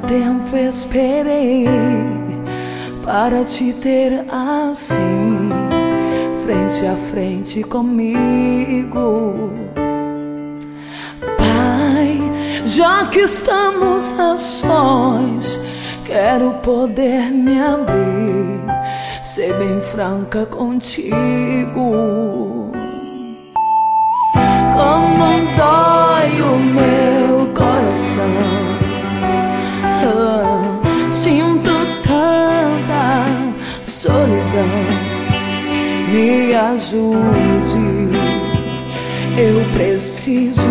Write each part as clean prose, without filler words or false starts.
tempo esperei para te ter assim, frente a frente comigo. Pai, já que estamos a sós, quero poder me abrir, ser bem franca contigo. Como dói o meu coração, sinto tanta solidão. Me ajude, eu preciso.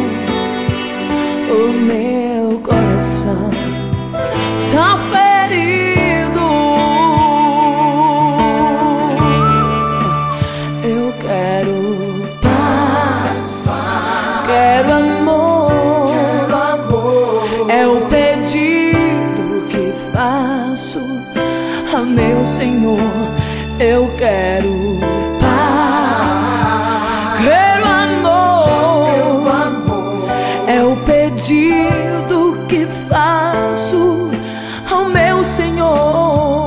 O meu coração está ferido. Eu quero paz, quero amor, é o pedido que faço a meu Senhor. Eu quero paz, quero amor, é o pedido que faço ao meu Senhor.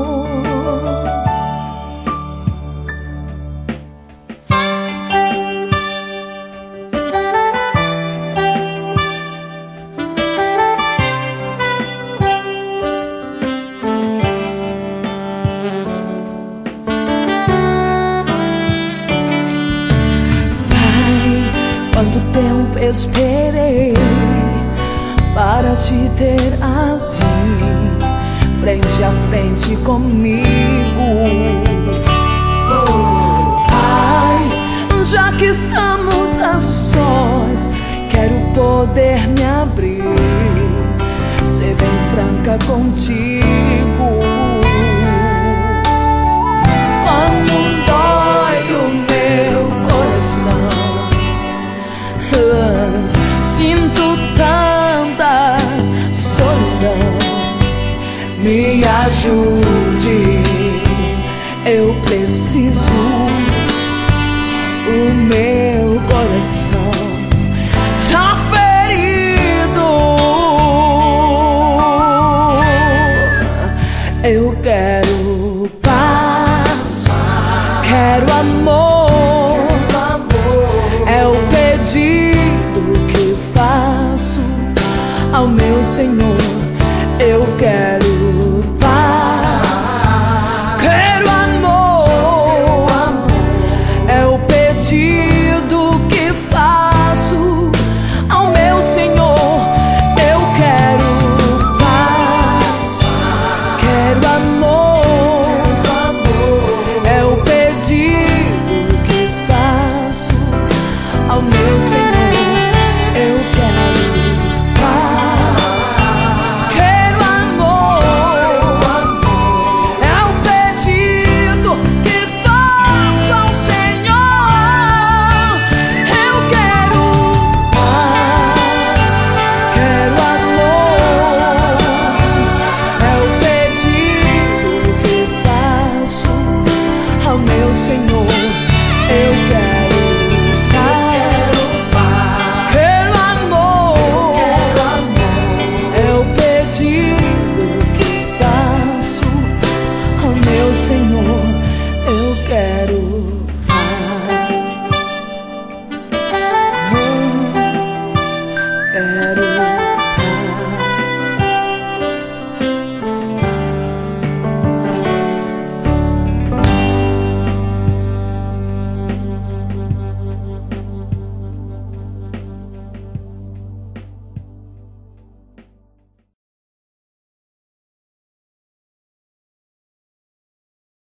Quanto tempo esperei para te ter assim, frente a frente comigo. Pai, já que estamos a sós, quero poder me abrir, ser bem franca contigo. Como dói o meu coração, sinto tanta solidão. Me ajude, eu preciso. O meu coração está ferido. Eu quero paz, quero amor,